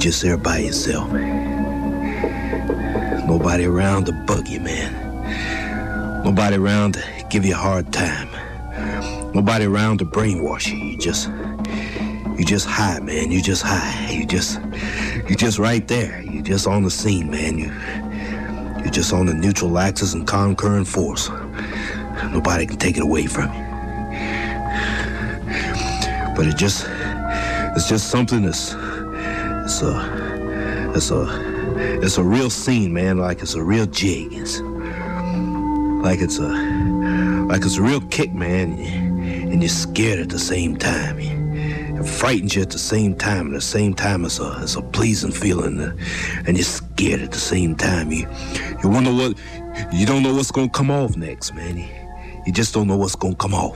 just there by yourself. Nobody around to bug you, man. Nobody around to give you a hard time. Nobody around to brainwash you. You just high, man. You just high. You just right there. You just on the scene, man. You're just on the neutral axis and concurrent force. Nobody can take it away from you. But it's just something it's a real scene, man. Like it's a real jig. It's a real kick, man. And you're scared at the same time. It frightens you at the same time. At the same time, it's a pleasing feeling, and you're scared at the same time. You wonder what, you don't know what's gonna come off next, man. You just don't know what's gonna come off.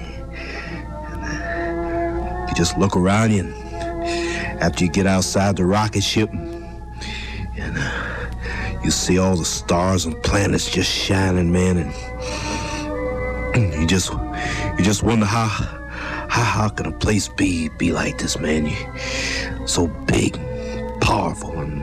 You just look around you, and after you get outside the rocket ship, and you see all the stars and planets just shining, man, and you just wonder how can a place be like this, man? So big, powerful, and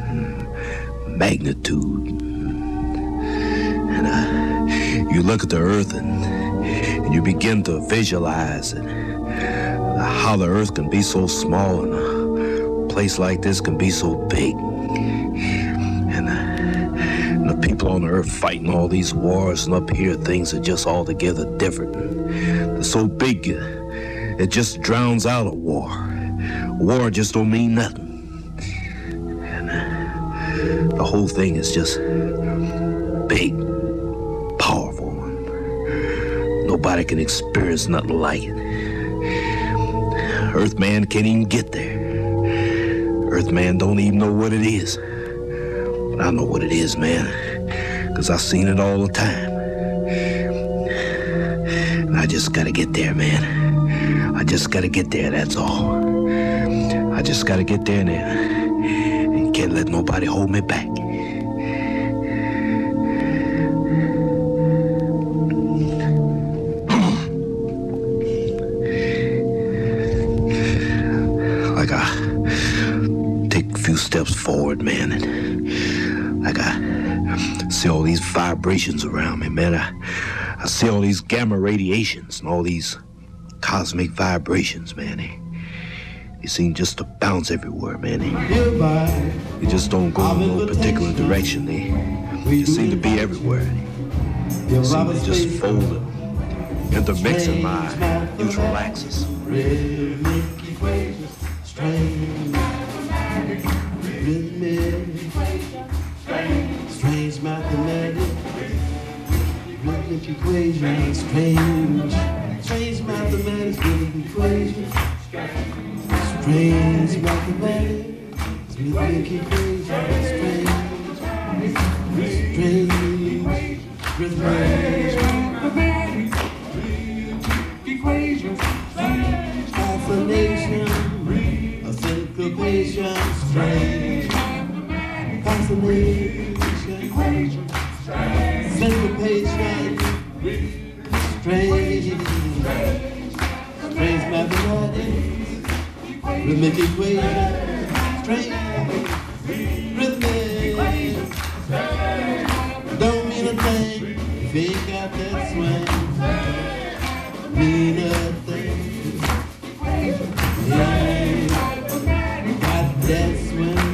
magnitude. And you look at the earth and you begin to visualize it, how the earth can be so small and a place like this can be so big. And the people on the earth fighting all these wars, and up here things are just altogether different. They're so big, it just drowns out a war. War just don't mean nothing. And the whole thing is just big, powerful. Nobody can experience nothing like it. Earthman can't even get there. Earthman don't even know what it is. But I know what it is, man, because I've seen it all the time. And I just gotta get there, man. I just gotta get there, that's all. I just gotta get there and can't let nobody hold me back. Like I take a few steps forward, man, and like I see all these vibrations around me, man. I see all these gamma radiations and all these cosmic vibrations, man. They seem just to bounce everywhere, man. They just don't go in no particular direction. They seem to be everywhere. They seem to just fold and intermix in my neutral axis. Strange mathematics, rhythmic equations, strange mathematics, rhythmic equations, strange mathematics, rhythmic equations, strange rhythmic equations, fascination, a syncopation, strange fascination, syncopation, strange mathematics, rhythmic equation, strange rhythmic, don't mean a thing if you ain't got that swing, mean a thing, yeah, got that swing.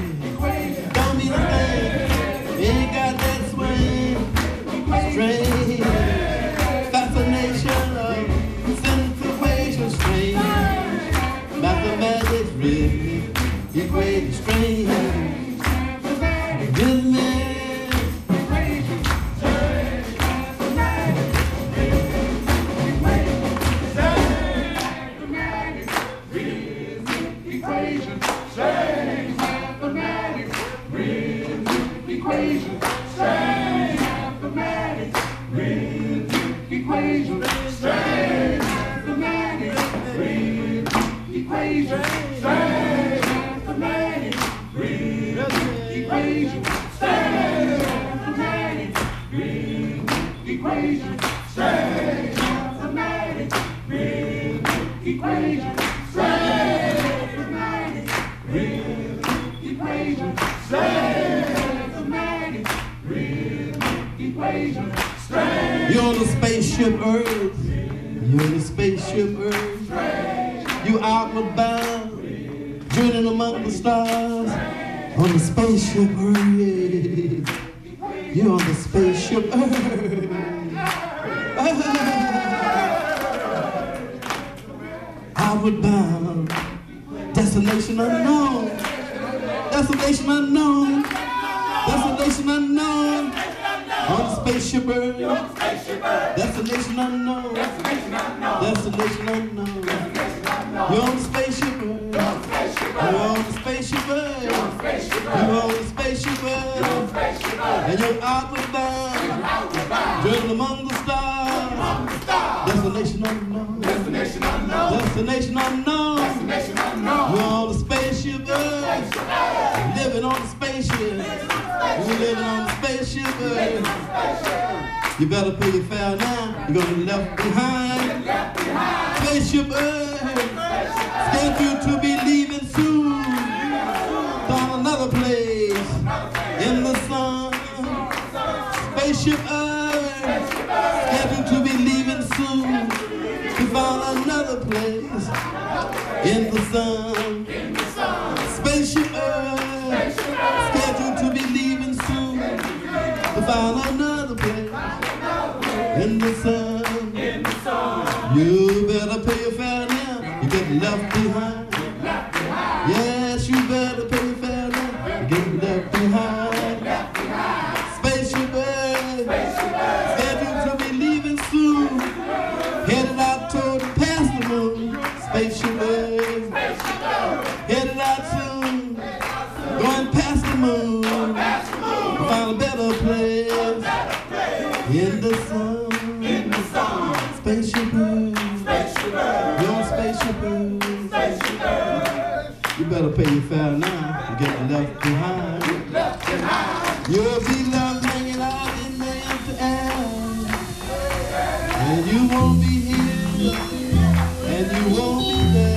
Strange fascination of syncopation, strange mathematics, rhythmic equation, strange rhythmic equation, strange mathematics, rhythmic equation, strange mathematics, rhythmic equation, strange mathematics, rhythmic equation, strange mathematics, rhythmic equation, strange mathematics, rhythmic equation, strange mathematics, rhythmic equation, strange mathematics, rhythmic You're on the spaceship Earth. You're on the spaceship Earth. You outward bound, journeying among the stars. On the spaceship Earth. You're on the spaceship Earth. Outward bound, destination unknown. Destination unknown. Destination unknown. On the spaceship Earth. Destination unknown. Destination unknown. You're on the spaceship Earth. You're on the spaceship Earth. You're on the spaceship Earth. And you're outward bound, journeying among the stars. Destination unknown. Destination unknown. Destination unknown. You're on the spaceship Earth. Living on the spaceship. You're living on the spaceship Earth. You better pay your fare now. You're gonna be left behind. Spaceship Earth. Scheduled to be leaving soon. Found another place in the sun. Spaceship Earth. Scheduled to be leaving soon. We found another place in the sun. Spaceship Earth. Scheduled to be leaving soon. We found another place in the sun. You better pay your fare now. You get left behind. Yes, you better pay your fare now. You get left behind. Spaceship Earth. Scheduled to be leaving soon. Headed out toward past the moon. Spaceship Earth. Headed out soon. Going past the moon. Find a better place in the sun. Spaceship Earth. You're on Spaceship Earth. You better pay your fare now. You get left behind. You'll be left hanging out in the empty air. And you won't be here. And you won't be there.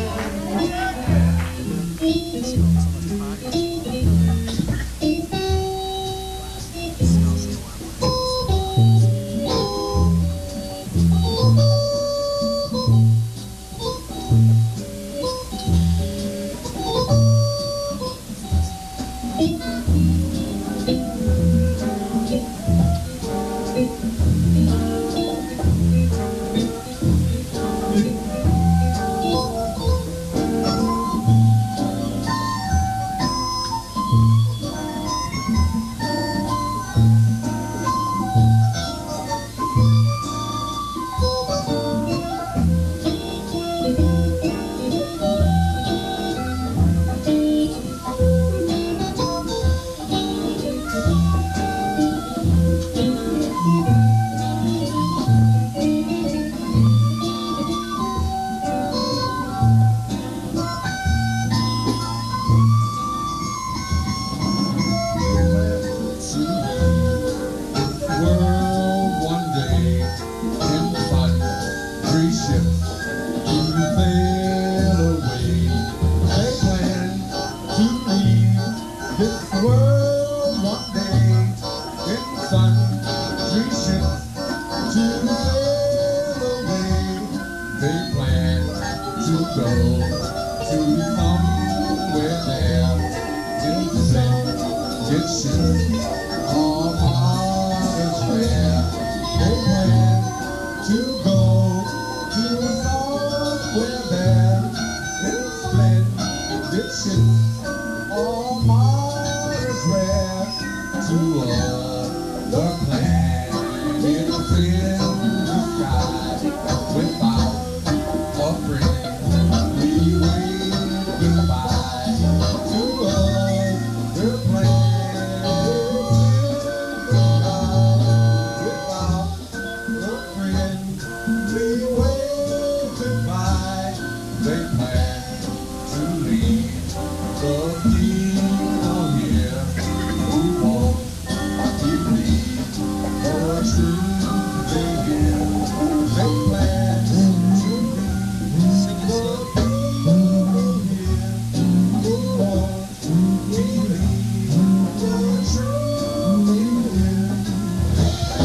All mine is rare to all the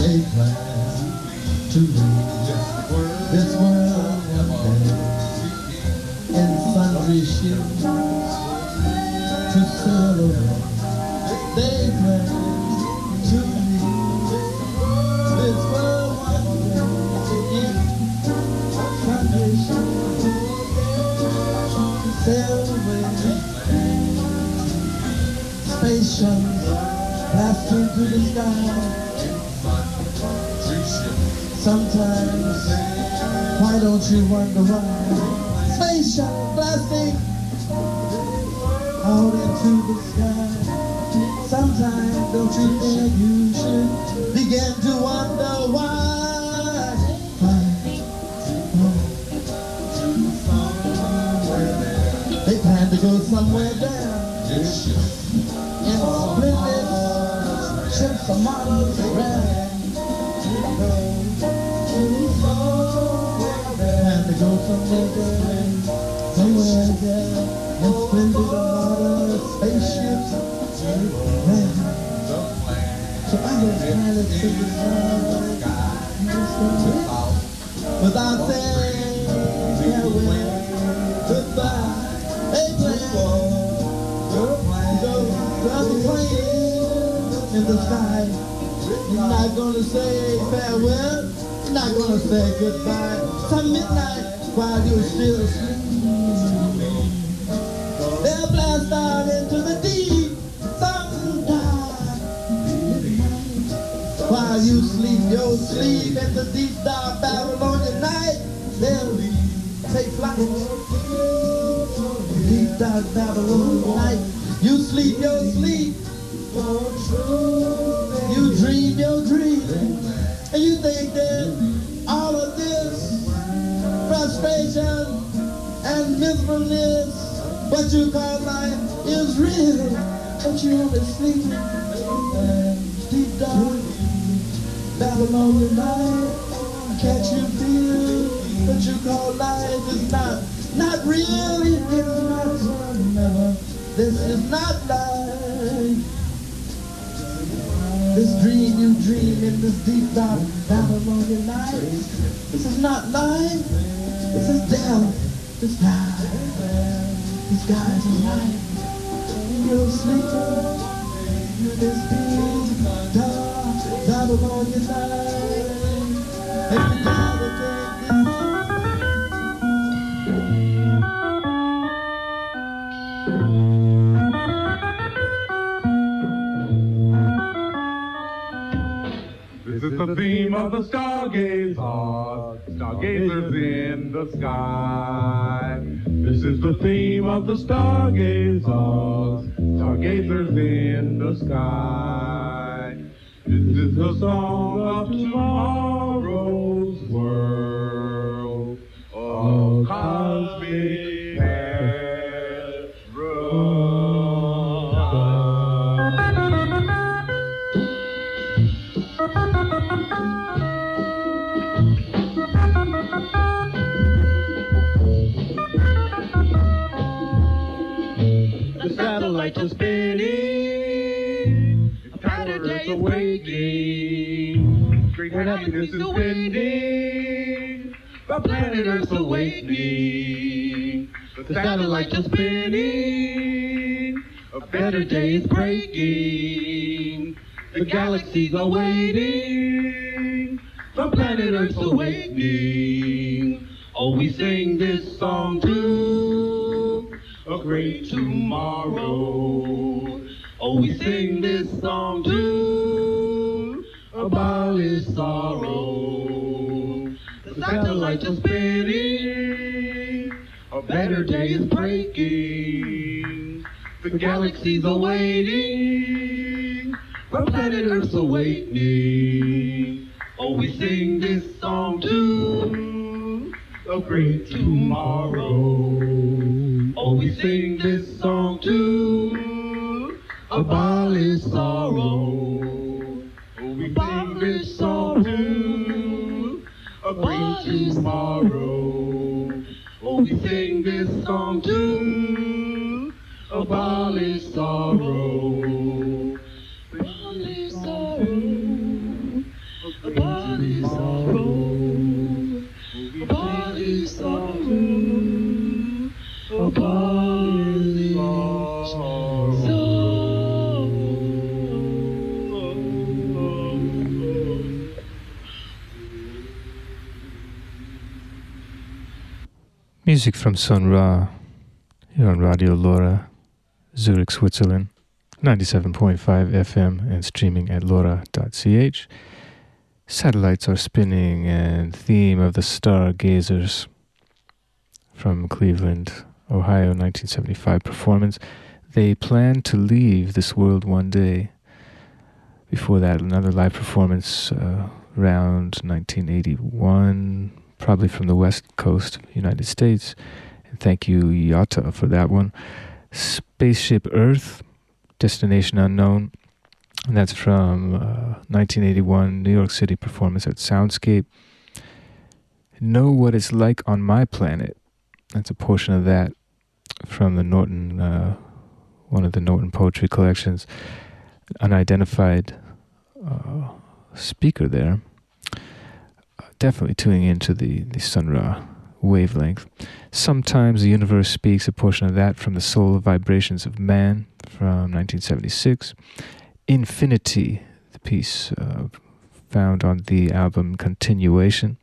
They plan to leave this world one day in sundry ships to sail away. They plan to leave this world one day in sundry ships to sail away. Space shuttles blasting through the sky. Sometimes, why don't you wonder why? Space shuttle blasting out into the sky. Sometimes, don't you think you should begin to wonder why? They plan to go somewhere down in splendid ships of models around. And to go somewhere down in splendid modern spaceships. So other planets in the sky without saying farewell, goodbye. They plan to go to other planes in the sky. You're not gonna say farewell. You're not gonna say goodbye. Some midnight while you're still asleep. They'll blast out into the deep sometime. While you sleep your sleep in the deep dark Babylonian night. They'll take flight. Deep dark Babylonian night. You sleep your sleep. You dream your dream. And you think that all of this frustration and miserableness, what you call life, is real. But you only sleeping deep down Babylonian night. Can't you feel what you call life is not real? It is not. Never. This is not life. This dream you dream in this deep dark Babylonian night. This is not life. This is death. This time. These guys are life. You're sleeping in this deep dark Babylonian night. Every time they This is the theme of the stargazers, stargazers in the sky. This is the theme of the stargazers, stargazers in the sky. This is the song of tomorrow's world, of cosmic The satellites are spinning, the planet Earth awakening, great happiness is waiting, the planet Earth's awakening. The satellites are spinning, a better day is breaking, the galaxies are waiting, the planet Earth's awakening. Oh, we sing this song to a great tomorrow. Oh, we sing this song to abolish sorrow. The satellites are spinning, a better day is breaking, the galaxies are waiting, the planet Earth's awakening. Oh, we sing this song to a great tomorrow. Oh, we sing this song to abolish sorrow. Oh, we sing this song to a great tomorrow. Oh, we sing this song to abolish sorrow. Abolish sorrow. Music from Sun Ra here on Radio LoRa, Zurich, Switzerland, 97.5 FM and streaming at lora.ch. Satellites are spinning and theme of the Stargazers from Cleveland, Ohio, 1975 performance. They plan to leave this world one day. Before that, another live performance around 1981, probably from the West Coast of the United States. And thank you, Yata, for that one. Spaceship Earth, Destination Unknown. And that's from 1981 New York City performance at Soundscape. Know What It's Like on My Planet. That's a portion of that from the Norton, one of the Norton poetry collections. Unidentified speaker there. Definitely tuning into the Sun Ra wavelength. Sometimes the Universe Speaks, a portion of that from the Soul Vibrations of Man from 1976. Infinity, the piece found on the album Continuation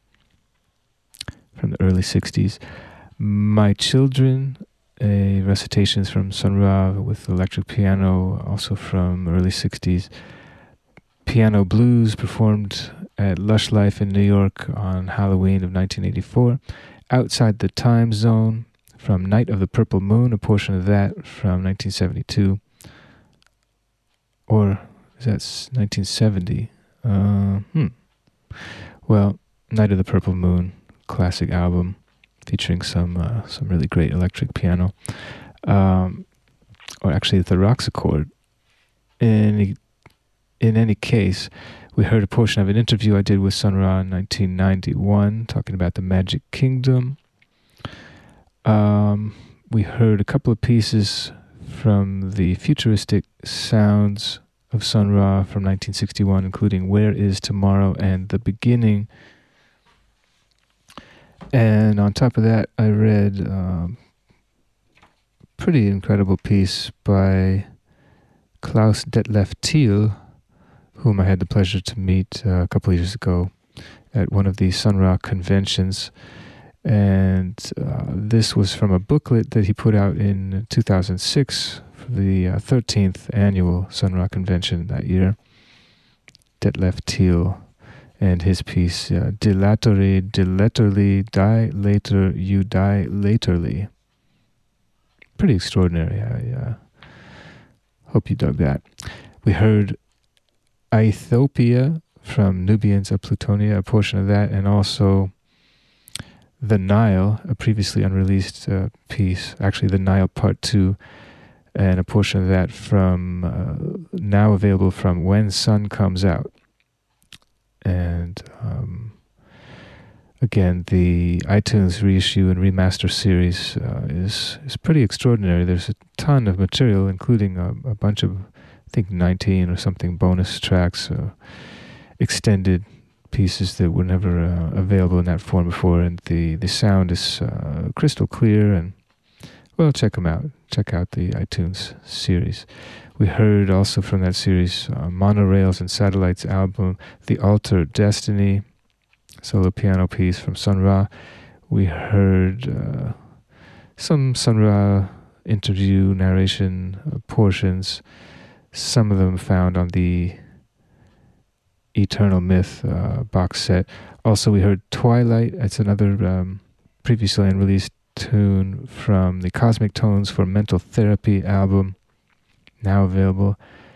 from the early 60s. My Children, a recitations from Sun Ra with electric piano, also from early 60s. Piano Blues, performed at Lush Life in New York on Halloween of 1984. Outside the Time Zone, from Night of the Purple Moon, a portion of that from 1972. Or is that 1970? Well, Night of the Purple Moon, classic album featuring some really great electric piano. Or actually the Roxachord. In any case, we heard a portion of an interview I did with Sun Ra in 1991, talking about the Magic Kingdom. We heard a couple of pieces from the futuristic sounds of Sun Ra from 1961, including Where Is Tomorrow and The Beginning. And on top of that, I read a pretty incredible piece by Klaus Detlef Thiel, whom I had the pleasure to meet a couple of years ago at one of the Sun Ra conventions. And this was from a booklet that he put out in 2006 for the 13th annual Sun Ra convention that year. Detlef Thiel and his piece, Dilatori, Dilatorly, Die Later, You Die Laterly. Pretty extraordinary. I hope you dug that. We heard Aethiopia from Nubians of Plutonia, a portion of that, and also The Nile, a previously unreleased piece, actually The Nile Part 2, and a portion of that from, now available from When Sun Comes Out. And again, the iTunes reissue and remaster series is pretty extraordinary. There's a ton of material, including a bunch of, I think 19 or something bonus tracks, extended pieces that were never available in that form before, and the sound is crystal clear. And well, check them out. Check out the iTunes series. We heard also from that series Monorails and Satellites album, The Altered Destiny, solo piano piece from Sun Ra. We heard some Sun Ra interview narration portions, some of them found on the Eternal Myth box set. Also, we heard Twilight. It's another previously unreleased tune from the Cosmic Tones for Mental Therapy album, now available.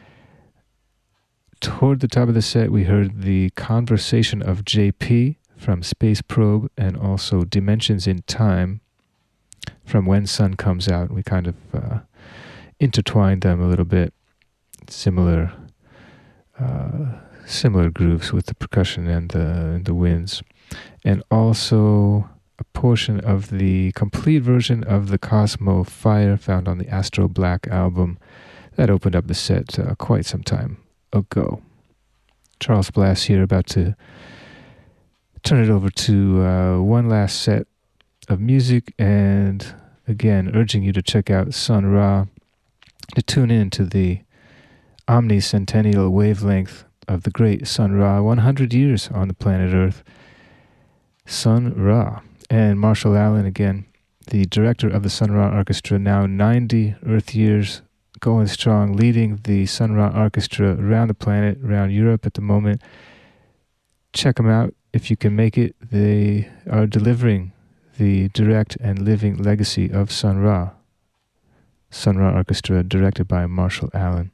Toward the top of the set, we heard the Conversation of JP from Space Probe, and also Dimensions in Time from When Sun Comes Out. We kind of intertwined them a little bit. Similar grooves with the percussion and the winds. And also a portion of the complete version of the Cosmo Fire found on the Astro Black album that opened up the set quite some time ago. Charles Blass here, about to turn it over to one last set of music, and again urging you to check out Sun Ra, to tune in to the omnicentennial wavelength of the great Sun Ra, 100 years on the planet Earth. Sun Ra. And Marshall Allen again the director of the Sun Ra Orchestra, now 90 Earth years, going strong, leading the Sun Ra Orchestra around the planet, around Europe at the moment. Check them out if you can make it. They are delivering the direct and living legacy of Sun Ra. Sun Ra Orchestra, directed by Marshall Allen.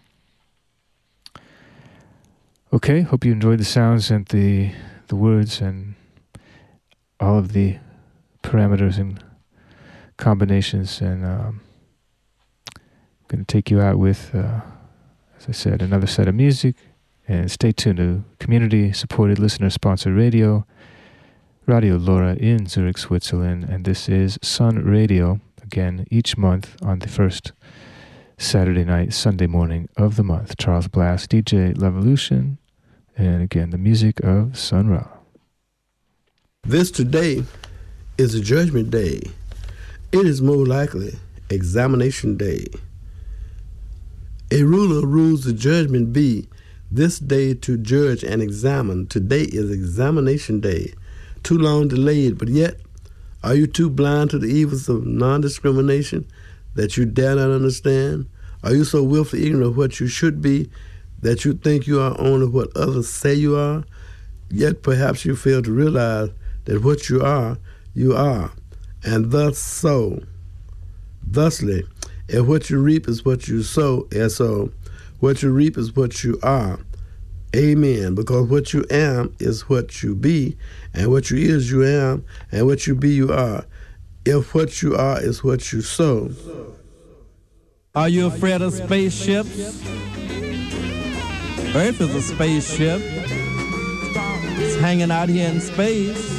Okay, hope you enjoyed the sounds and the words and all of the parameters and combinations, and I'm going to take you out with, as I said, another set of music. And stay tuned to community-supported, listener-sponsored radio, Radio Lora in Zurich, Switzerland. And this is Sun Radio, again, each month on the first Saturday night, Sunday morning of the month. Charles Blass, DJ Levolution, and again, the music of Sun Ra. This today is a judgment day. It is more likely examination day. A ruler rules the judgment be this day to judge and examine. Today is examination day. Too long delayed, but yet are you too blind to the evils of non-discrimination that you dare not understand? Are you so willfully ignorant of what you should be that you think you are only what others say you are? Yet perhaps you fail to realize that what you are, and thusly, and what you reap is what you sow, and so what you reap is what you are. Amen. Because what you am is what you be, and what you is you am, and what you be you are. If what you are is what you sow. Are you afraid of spaceships? Earth is a spaceship. It's hanging out here in space.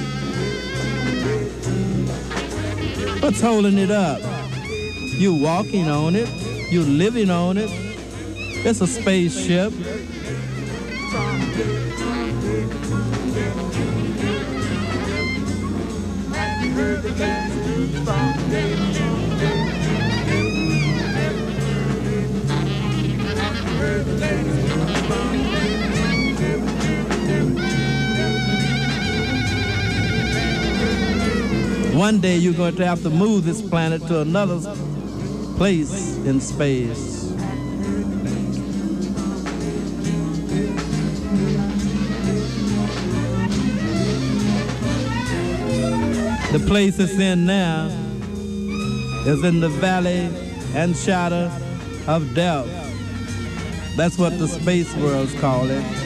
What's holding it up? You walking on it. You living on it. It's a spaceship. One day you're going to have to move this planet to another place in space. The place it's in now is in the valley and shadow of death. That's what the space worlds call it.